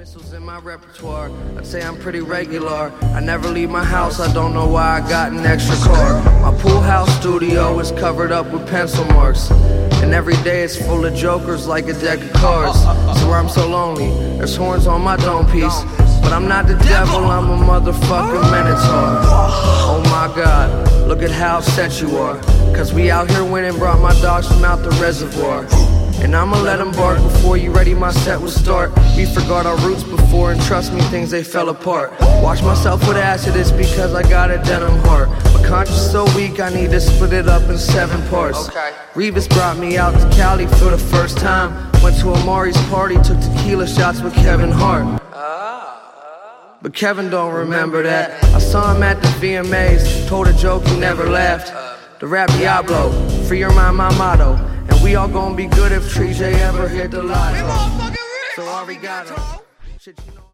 Missiles in my repertoire, I'd say I'm pretty regular. I never leave my house, I don't know why I got an extra car. My pool house studio is covered up with pencil marks, and every day it's full of jokers like a deck of cards. So where I'm so lonely, there's horns on my dome piece, but I'm not the devil, I'm a motherfucking minotaur. Oh my God, look at how set you are, cause we out here winning, brought my dogs from out the reservoir. And I'ma let them bark before you ready, my set will start. We forgot our roots before, and trust me, things they fell apart. Wash myself with acid, it's because I got a denim heart. My conscience so weak, I need to split it up in 7 parts. Revis brought me out to Cali for the first time. Went to Amari's party, took tequila shots with Kevin Hart. But Kevin don't remember that. I saw him at the VMAs, told a joke, he never laughed. The rap Diablo, free your mind, my motto. And we all gonna be good if Tree J ever hit the lotto. So arigato.